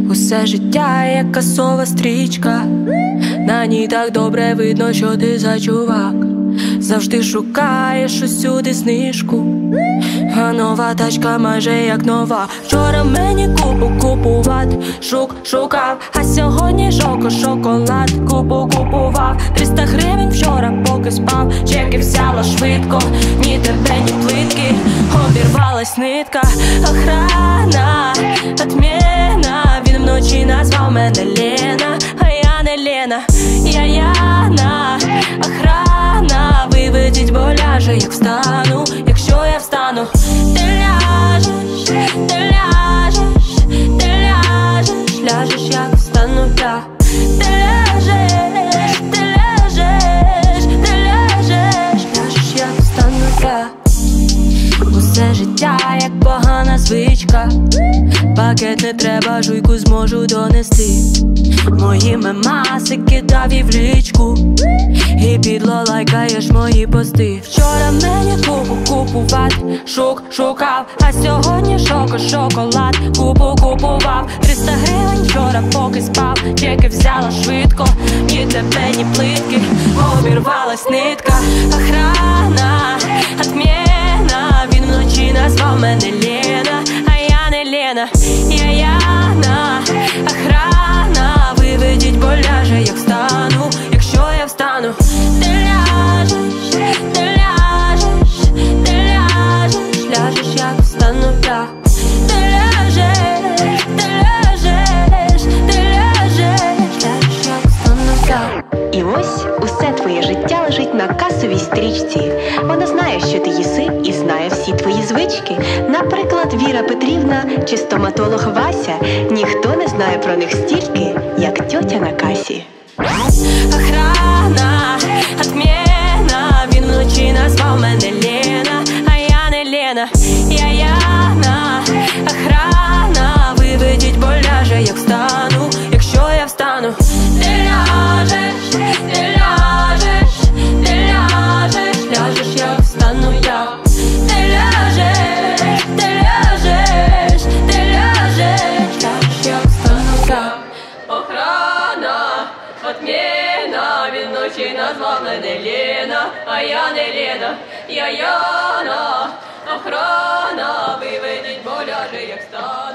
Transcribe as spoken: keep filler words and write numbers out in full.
Усе життя як касова стрічка, на ній так добре видно, що ти за чувак. Завжди шукаєш усюди знижку, а нова тачка майже як нова. Вчора мені купу купувати, шук шукав, а сьогодні шоко шоколад купу купував. Триста гривень вчора поки спав, чеки взяла швидко, ні тебе, ні плитки, обірвалась нитка. Охрана, отмена, він вночі назвав мене Лена, а я не Лена, я Яна. Охрана, виведіть, бо ляже, як встану, якщо я встану. Ти ляжеш, ти ляжеш, ти ляжеш, ляжеш, як встану я. Ти ляжеш, ти ляжеш, ти ляжеш, ляжеш, як встану я. Усе життя як погана звичка, пакет не треба, жуйку зможу донести. Мої мемаси кидав і в лічку, і підло лайкаєш мої пости. Вчора мені купу купувати, шук шукав, а сьогодні шоко шоколад купу купував. Триста гривень вчора поки спав, чеки взяла швидко, ні тебе, ні плитки, обірвалась нитка. Охрана, отмена, він вночі назвав мене Лена, а я не Лена, я Яна. Охрана, виведіть, бо ляже, як встану, якщо я встану. Ти ляжеш, ти ляжеш, ти ляжеш, ляжеш, як встану я. Ти ляжеш, ти ляжеш, ти ляжеш, ляжеш, як встану я. І ось усе твоє життя лежить на касовій стрічці. Вона знає, що ти їси, і знає всі твої звички. Наприклад, Віра Петрівна чи стоматолог Вася. Ніхто не знає про них стільки, як тьотя на касі. Охрана, отмена, він вночі назвав мене Лена, а я не Лена, я Яна. Охрана, виведіть, бо ляже, як встану, якщо я встану. Ти ляжеш, ти ляжеш, ти ляжеш, ляжеш, як встану я. Ти ляжеш, ти ляжеш, ти ляжеш, ляжеш, як встану я. Охрана, отмена, він вночі назвав мене Лена, а я не Лена, я Яна. Охрана, виведіть, бо ляже, як встану.